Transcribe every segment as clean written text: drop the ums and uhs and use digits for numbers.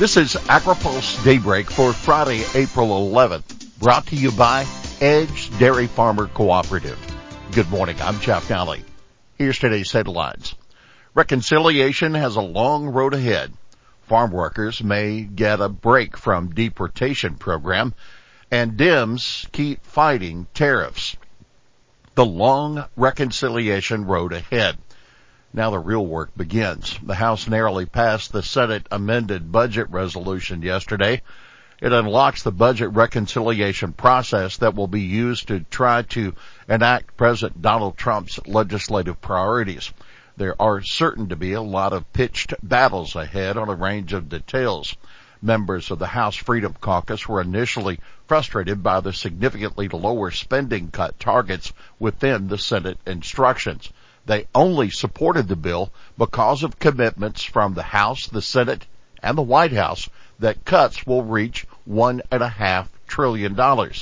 This is AgriPulse Daybreak for Friday, April 11th, brought to you by Edge Dairy Farmer Cooperative. Good morning, I'm Jeff Nally. Here's today's headlines. Reconciliation has a long road ahead. Farm workers may get a break from deportation program, and Dems keep fighting tariffs. The long reconciliation road ahead. Now the real work begins. The House narrowly passed the Senate amended budget resolution yesterday. It unlocks the budget reconciliation process that will be used to try to enact President Donald Trump's legislative priorities. There are certain to be a lot of pitched battles ahead on a range of details. Members of the House Freedom Caucus were initially frustrated by the significantly lower spending cut targets within the Senate instructions. They only supported the bill because of commitments from the House, the Senate, and the White House that cuts will reach $1.5 trillion.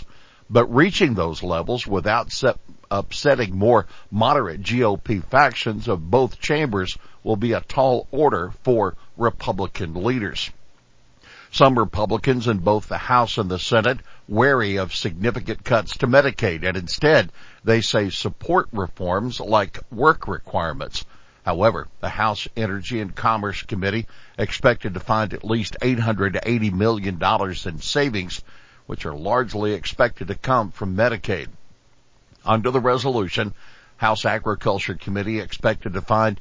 But reaching those levels without upsetting more moderate GOP factions of both chambers will be a tall order for Republican leaders. Some Republicans in both the House and the Senate wary of significant cuts to Medicaid, and instead they say support reforms like work requirements. However, the House Energy and Commerce Committee expected to find at least $880 million in savings, which are largely expected to come from Medicaid. Under the resolution, House Agriculture Committee expected to find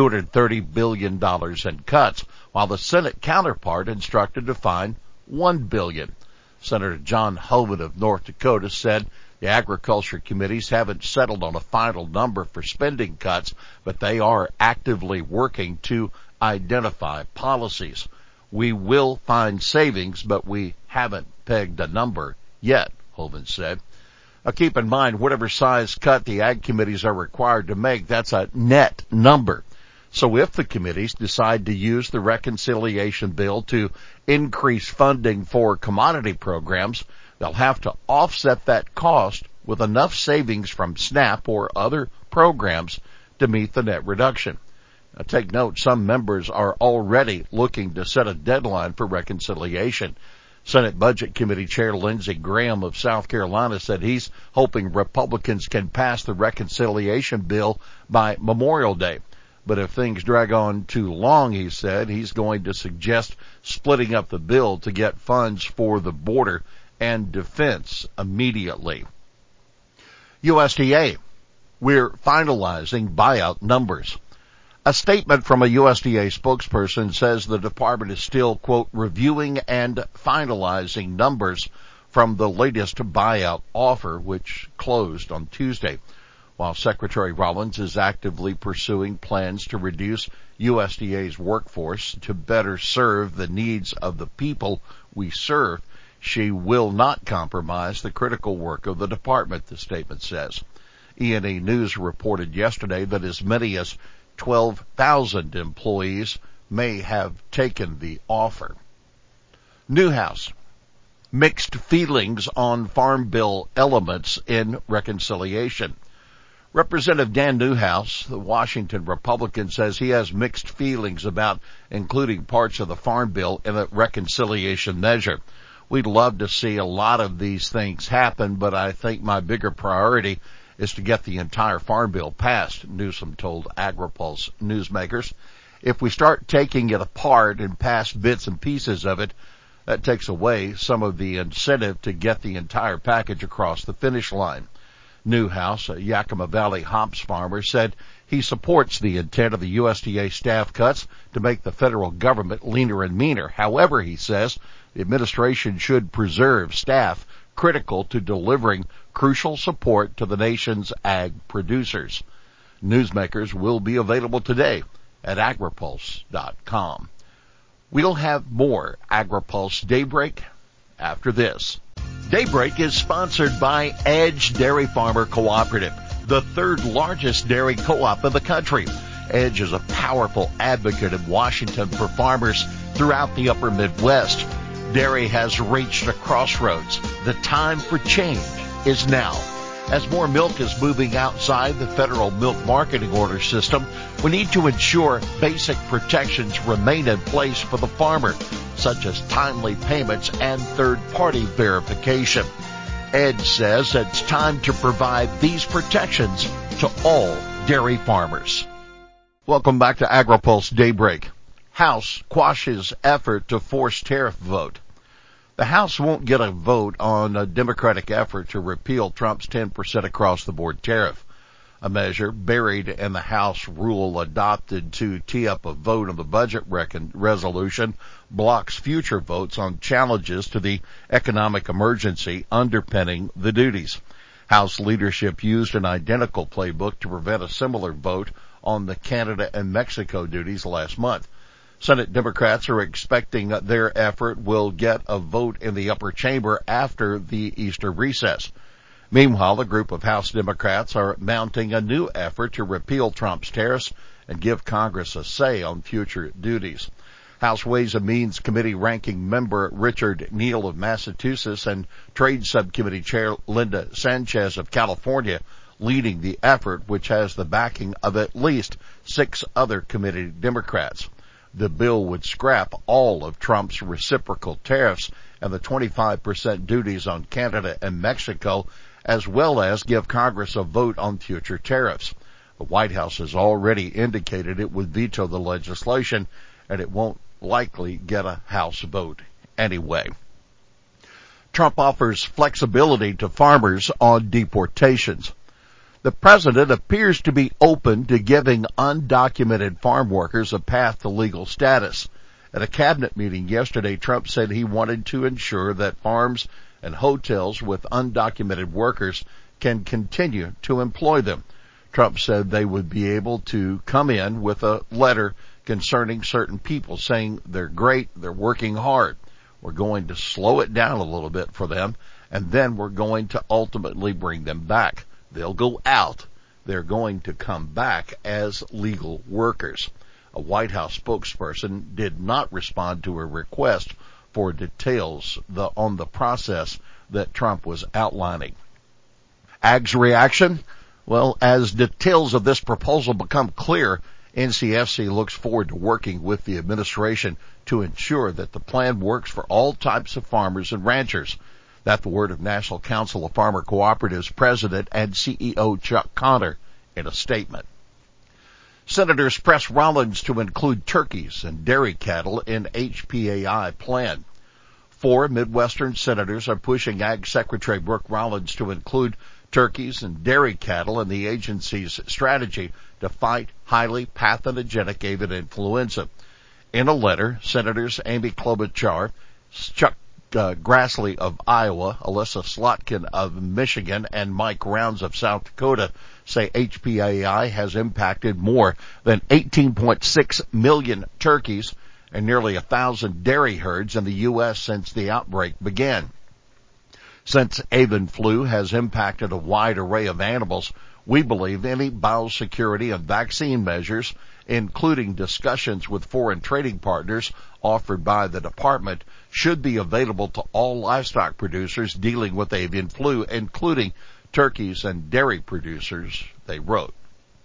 $230 billion in cuts, while the Senate counterpart instructed to find $1 billion. Senator John Hoeven of North Dakota said the Agriculture Committees haven't settled on a final number for spending cuts, but they are actively working to identify policies. We will find savings, but we haven't pegged a number yet, Hoeven said. Now keep in mind, whatever size cut the Ag Committees are required to make, that's a net number. So if the committees decide to use the reconciliation bill to increase funding for commodity programs, they'll have to offset that cost with enough savings from SNAP or other programs to meet the net reduction. Now take note, some members are already looking to set a deadline for reconciliation. Senate Budget Committee Chair Lindsey Graham of South Carolina said he's hoping Republicans can pass the reconciliation bill by Memorial Day. But if things drag on too long, he said, he's going to suggest splitting up the bill to get funds for the border and defense immediately. USDA, we're finalizing buyout numbers. A statement from a USDA spokesperson says the department is still, quote, reviewing and finalizing numbers from the latest buyout offer, which closed on Tuesday. While Secretary Rollins is actively pursuing plans to reduce USDA's workforce to better serve the needs of the people we serve, she will not compromise the critical work of the department, the statement says. E&E News reported yesterday that as many as 12,000 employees may have taken the offer. Newhouse. Mixed feelings on Farm Bill elements in reconciliation. Representative Dan Newhouse, the Washington Republican, says he has mixed feelings about including parts of the Farm Bill in a reconciliation measure. We'd love to see a lot of these things happen, but I think my bigger priority is to get the entire Farm Bill passed, Newsom told AgriPulse newsmakers. If we start taking it apart and pass bits and pieces of it, that takes away some of the incentive to get the entire package across the finish line. Newhouse, a Yakima Valley hops farmer, said he supports the intent of the USDA staff cuts to make the federal government leaner and meaner. However, he says the administration should preserve staff critical to delivering crucial support to the nation's ag producers. Newsmakers will be available today at agripulse.com. We'll have more AgriPulse Daybreak after this. Daybreak is sponsored by Edge Dairy Farmer Cooperative, the third largest dairy co-op in the country. Edge is a powerful advocate in Washington for farmers throughout the upper Midwest. Dairy has reached a crossroads. The time for change is now. As more milk is moving outside the federal milk marketing order system, we need to ensure basic protections remain in place for the farmer. such as timely payments and third-party verification. EDGE says it's time to provide these protections to all dairy farmers. Welcome back to AgriPulse Daybreak. House quashes effort to force tariff vote. The House won't get a vote on a Democratic effort to repeal Trump's 10% across-the-board tariff. A measure buried in the House rule adopted to tee up a vote on the budget resolution blocks future votes on challenges to the economic emergency underpinning the duties. House leadership used an identical playbook to prevent a similar vote on the Canada and Mexico duties last month. Senate Democrats are expecting their effort will get a vote in the upper chamber after the Easter recess. Meanwhile, a group of House Democrats are mounting a new effort to repeal Trump's tariffs and give Congress a say on future duties. House Ways and Means Committee ranking member Richard Neal of Massachusetts and Trade Subcommittee Chair Linda Sanchez of California leading the effort, which has the backing of at least 6 other committee Democrats. The bill would scrap all of Trump's reciprocal tariffs and the 25% duties on Canada and Mexico, as well as give Congress a vote on future tariffs. The White House has already indicated it would veto the legislation, and it won't likely get a House vote anyway. Trump offers flexibility to farmers on deportations. The president appears to be open to giving undocumented farm workers a path to legal status. At a cabinet meeting yesterday, Trump said he wanted to ensure that farms and hotels with undocumented workers can continue to employ them. Trump said they would be able to come in with a letter concerning certain people saying they're great, they're working hard. We're going to slow it down a little bit for them, and then we're going to ultimately bring them back. They'll go out. They're going to come back as legal workers. A White House spokesperson did not respond to a request for details on the process that Trump was outlining. Ag's reaction? Well, as details of this proposal become clear, NCFC looks forward to working with the administration to ensure that the plan works for all types of farmers and ranchers. That's the word of National Council of Farmer Cooperatives President and CEO Chuck Connor in a statement. Senators press Rollins to include turkeys and dairy cattle in HPAI plan. 4 Midwestern senators are pushing Ag Secretary Brooke Rollins to include turkeys and dairy cattle in the agency's strategy to fight highly pathogenic avian influenza. In a letter, Senators Amy Klobuchar, Chuck Grassley of Iowa, Alyssa Slotkin of Michigan, and Mike Rounds of South Dakota say HPAI has impacted more than 18.6 million turkeys and nearly 1,000 dairy herds in the U.S. since the outbreak began. Since avian flu has impacted a wide array of animals, we believe any biosecurity and vaccine measures, including discussions with foreign trading partners offered by the department, should be available to all livestock producers dealing with avian flu, including turkeys and dairy producers, they wrote.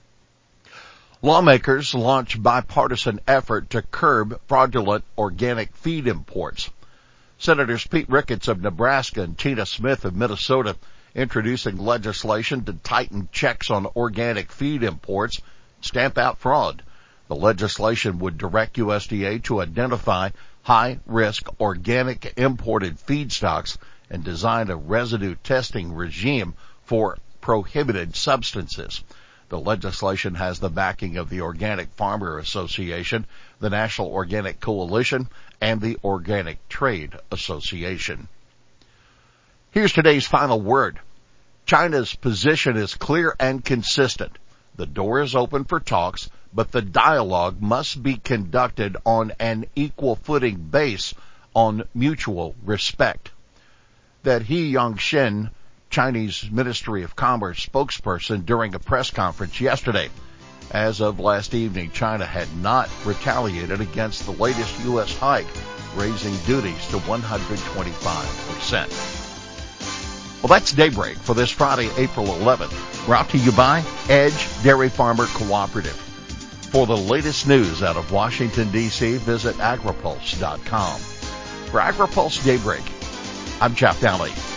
Lawmakers launch bipartisan effort to curb fraudulent organic feed imports. Senators Pete Ricketts of Nebraska and Tina Smith of Minnesota introducing legislation to tighten checks on organic feed imports, stamp out fraud. The legislation would direct USDA to identify high-risk organic imported feedstocks and design a residue testing regime for prohibited substances. The legislation has the backing of the Organic Farmer Association, the National Organic Coalition, and the Organic Trade Association. Here's today's final word. China's position is clear and consistent. The door is open for talks, but the dialogue must be conducted on an equal footing base on mutual respect. That He Yangshin, Chinese Ministry of Commerce spokesperson during a press conference yesterday. As of last evening, China had not retaliated against the latest U.S. hike, raising duties to 125%. Well, that's Daybreak for this Friday, April 11th, brought to you by Edge Dairy Farmer Cooperative. For the latest news out of Washington, D.C., visit agripulse.com. For AgriPulse Daybreak, I'm Jeff Daly.